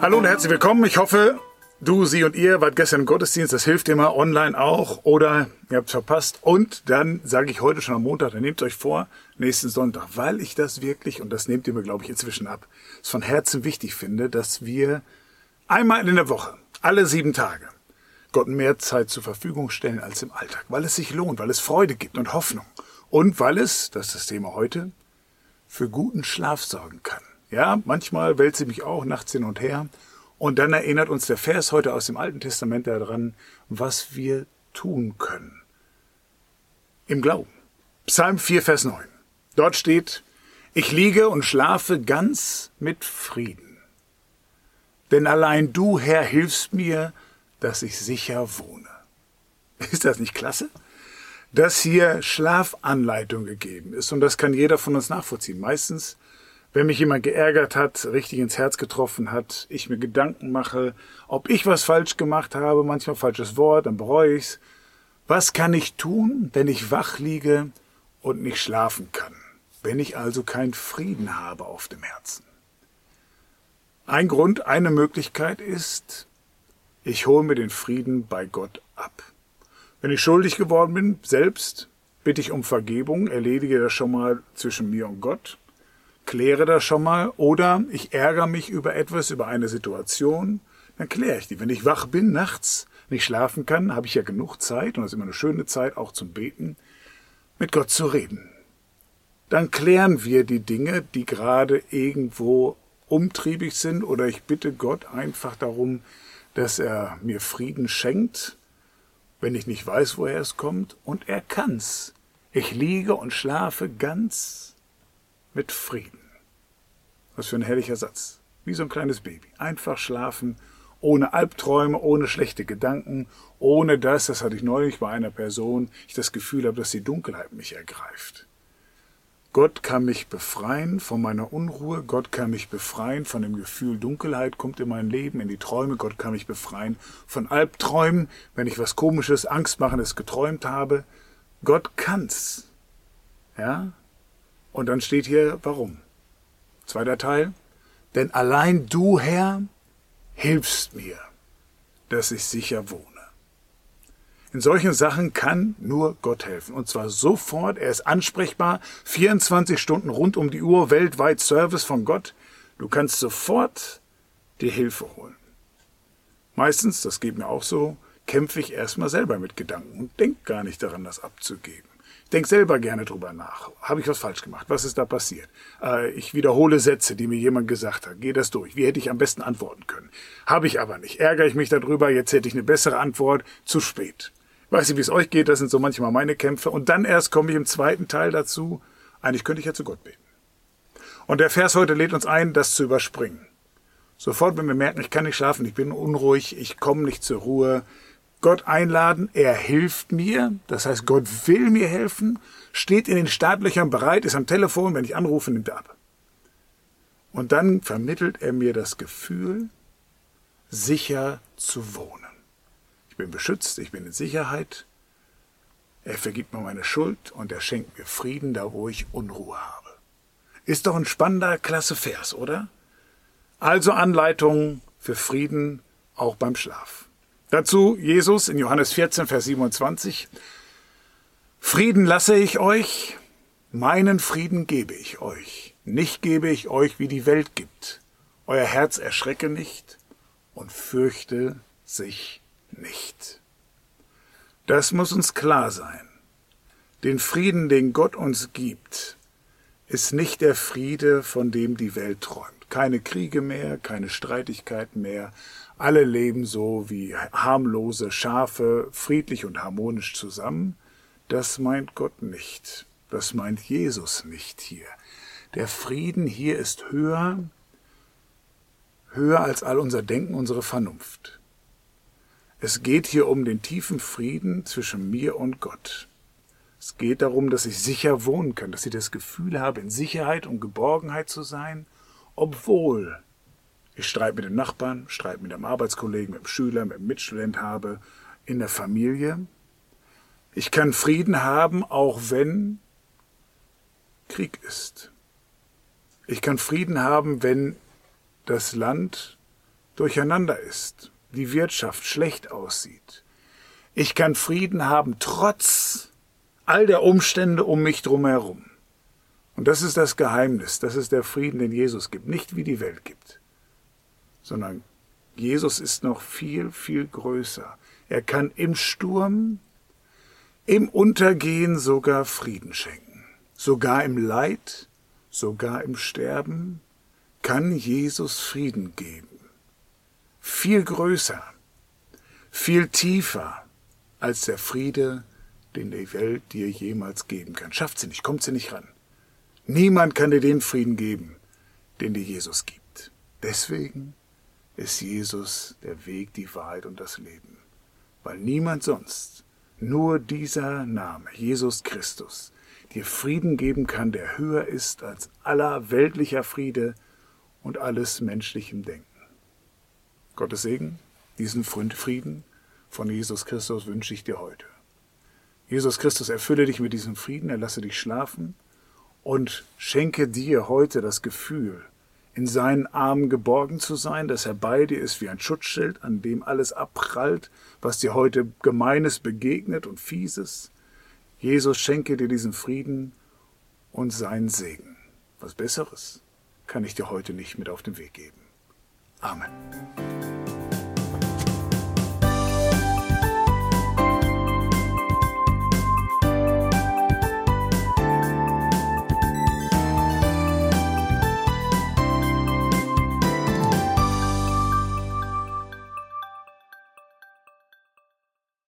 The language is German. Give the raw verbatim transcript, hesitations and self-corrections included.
Hallo und herzlich willkommen. Ich hoffe, du, sie und ihr wart gestern im Gottesdienst. Das hilft immer online auch. Oder ihr habt es verpasst. Und dann sage ich heute schon am Montag, dann nehmt euch vor, nächsten Sonntag, weil ich das wirklich, und das nehmt ihr mir, glaube ich, inzwischen ab, es von Herzen wichtig finde, dass wir einmal in der Woche, alle sieben Tage, Gott mehr Zeit zur Verfügung stellen als im Alltag. Weil es sich lohnt, weil es Freude gibt und Hoffnung. Und weil es, das ist das Thema heute, für guten Schlaf sorgen kann. Ja, manchmal wälze ich mich auch nachts hin und her. Und dann erinnert uns der Vers heute aus dem Alten Testament daran, was wir tun können. Im Glauben. Psalm vier, Vers neun. Dort steht, ich liege und schlafe ganz mit Frieden. Denn allein du, Herr, hilfst mir, dass ich sicher wohne. Ist das nicht klasse? Dass hier Schlafanleitung gegeben ist. Und das kann jeder von uns nachvollziehen. Meistens, wenn mich jemand geärgert hat, richtig ins Herz getroffen hat, ich mir Gedanken mache, ob ich was falsch gemacht habe, manchmal falsches Wort, dann bereue ich's. Was kann ich tun, wenn ich wach liege und nicht schlafen kann? Wenn ich also keinen Frieden habe auf dem Herzen? Ein Grund, eine Möglichkeit ist, ich hole mir den Frieden bei Gott ab. Wenn ich schuldig geworden bin, selbst, bitte ich um Vergebung, erledige das schon mal zwischen mir und Gott, kläre das schon mal, oder ich ärgere mich über etwas, über eine Situation, dann kläre ich die. Wenn ich wach bin, nachts nicht schlafen kann, habe ich ja genug Zeit, und das ist immer eine schöne Zeit, auch zum Beten, mit Gott zu reden. Dann klären wir die Dinge, die gerade irgendwo umtriebig sind, oder ich bitte Gott einfach darum, dass er mir Frieden schenkt, wenn ich nicht weiß, woher es kommt, und er kann's. Ich liege und schlafe ganz mit Frieden. Was für ein herrlicher Satz. Wie so ein kleines Baby. Einfach schlafen, ohne Albträume, ohne schlechte Gedanken, ohne dass, das hatte ich neulich bei einer Person, ich das Gefühl habe, dass die Dunkelheit mich ergreift. Gott kann mich befreien von meiner Unruhe. Gott kann mich befreien von dem Gefühl, Dunkelheit kommt in mein Leben, in die Träume. Gott kann mich befreien von Albträumen, wenn ich was Komisches, Angstmachendes geträumt habe. Gott kann's. Ja? Und dann steht hier, warum? Zweiter Teil. Denn allein du, Herr, hilfst mir, dass ich sicher wohne. In solchen Sachen kann nur Gott helfen. Und zwar sofort. Er ist ansprechbar. vierundzwanzig Stunden rund um die Uhr, weltweit Service von Gott. Du kannst sofort dir Hilfe holen. Meistens, das geht mir auch so, kämpfe ich erstmal selber mit Gedanken und denke gar nicht daran, das abzugeben. Ich denke selber gerne drüber nach. Habe ich was falsch gemacht? Was ist da passiert? Äh, ich wiederhole Sätze, die mir jemand gesagt hat. Gehe das durch. Wie hätte ich am besten antworten können? Habe ich aber nicht. Ärgere ich mich darüber? Jetzt hätte ich eine bessere Antwort. Zu spät. Weiß nicht, wie es euch geht. Das sind so manchmal meine Kämpfe. Und dann erst komme ich im zweiten Teil dazu. Eigentlich könnte ich ja zu Gott beten. Und der Vers heute lädt uns ein, das zu überspringen. Sofort, wenn wir merken, ich kann nicht schlafen, ich bin unruhig, ich komme nicht zur Ruhe, Gott einladen, er hilft mir, das heißt, Gott will mir helfen, steht in den Startlöchern bereit, ist am Telefon, wenn ich anrufe, nimmt er ab. Und dann vermittelt er mir das Gefühl, sicher zu wohnen. Ich bin beschützt, ich bin in Sicherheit, er vergibt mir meine Schuld und er schenkt mir Frieden, da wo ich Unruhe habe. Ist doch ein spannender, klasse Vers, oder? Also Anleitungen für Frieden, auch beim Schlaf. Dazu Jesus in Johannes vierzehn, Vers siebenundzwanzig. Frieden lasse ich euch, meinen Frieden gebe ich euch. Nicht gebe ich euch, wie die Welt gibt. Euer Herz erschrecke nicht und fürchte sich nicht. Das muss uns klar sein. Den Frieden, den Gott uns gibt, ist nicht der Friede, von dem die Welt träumt. Keine Kriege mehr, keine Streitigkeiten mehr. Alle leben so wie harmlose Schafe, friedlich und harmonisch zusammen. Das meint Gott nicht. Das meint Jesus nicht hier. Der Frieden hier ist höher, höher als all unser Denken, unsere Vernunft. Es geht hier um den tiefen Frieden zwischen mir und Gott. Es geht darum, dass ich sicher wohnen kann, dass ich das Gefühl habe, in Sicherheit und Geborgenheit zu sein, obwohl ich Streit mit dem Nachbarn, Streit mit dem Arbeitskollegen, mit dem Schüler, mit dem Mitstudent habe, in der Familie. Ich kann Frieden haben, auch wenn Krieg ist. Ich kann Frieden haben, wenn das Land durcheinander ist, die Wirtschaft schlecht aussieht. Ich kann Frieden haben, trotz all der Umstände um mich drumherum. Und das ist das Geheimnis, das ist der Frieden, den Jesus gibt, nicht wie die Welt gibt, sondern Jesus ist noch viel, viel größer. Er kann im Sturm, im Untergehen sogar Frieden schenken. Sogar im Leid, sogar im Sterben kann Jesus Frieden geben. Viel größer, viel tiefer als der Friede, den die Welt dir jemals geben kann. Schafft sie nicht, kommt sie nicht ran. Niemand kann dir den Frieden geben, den dir Jesus gibt. Deswegen ist Jesus der Weg, die Wahrheit und das Leben. Weil niemand sonst, nur dieser Name, Jesus Christus, dir Frieden geben kann, der höher ist als aller weltlicher Friede und alles menschlichem Denken. Gottes Segen, diesen Frieden von Jesus Christus wünsche ich dir heute. Jesus Christus erfülle dich mit diesem Frieden, er lasse dich schlafen und schenke dir heute das Gefühl, in seinen Armen geborgen zu sein, dass er bei dir ist wie ein Schutzschild, an dem alles abprallt, was dir heute Gemeines begegnet und Fieses. Jesus schenke dir diesen Frieden und seinen Segen. Was Besseres kann ich dir heute nicht mit auf den Weg geben. Amen.